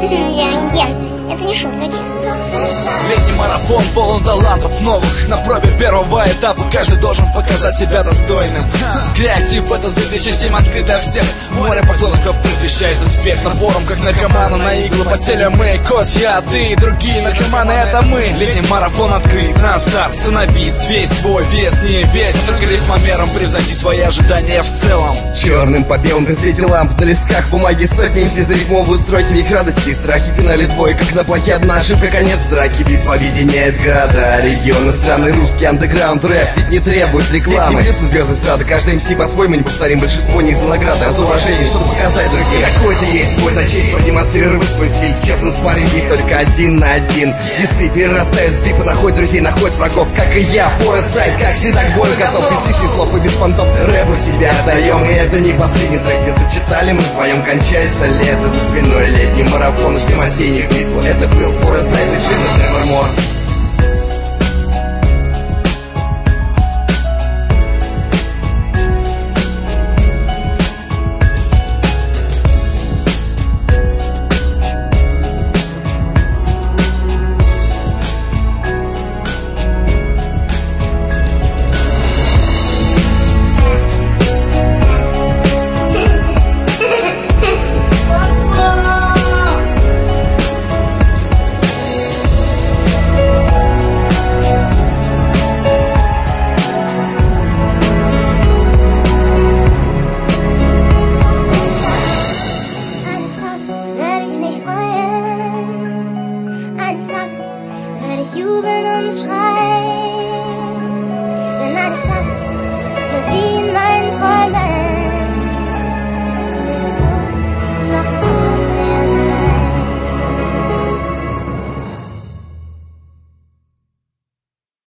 Ген, это не шутка, честно. Летний марафон полон талантов новых. На пробе первого этапа каждый должен показать себя достойным. Креатив в этот 2007 открыт для всех. Море поклонников предвещает успех. На форум, как наркоманы, на иглу подсели мы. Кос, я, ты и другие наркоманы, это мы. Летний марафон открыт, на старт становись. Весь свой вес, не весь, только ритмомером превзойти свои ожидания в целом. Черным по белым при свете ламп, на листках бумаги сотни. Все зарифмовывают строки в их радости и страхи. В финале двое, как на плохе, одна ошибка, конец драки. Битва объединяет города, регионы, страны, русский андеграунд, рэп ведь не требует рекламы. Здесь не бьются звезды эстрады, каждый МС по-своему, не повторим, большинство них за награды, а за уважение, чтобы показать другим. Какой-то есть бой за честь, продемонстрировать свой стиль в честном спарринге, только один на один. Весы перерастают в биф и находят друзей, находят врагов, как и я, форесайд, как всегда к бою готов. Без лишних слов и без понтов рэпу себя отдаем, и это не последний трек, где зачитали мы вдвоем. Кончается лето, за спиной летний марафон, ждем осенних битву. Это был форесайд и Джим из Nevermore. Jubeln und schreien.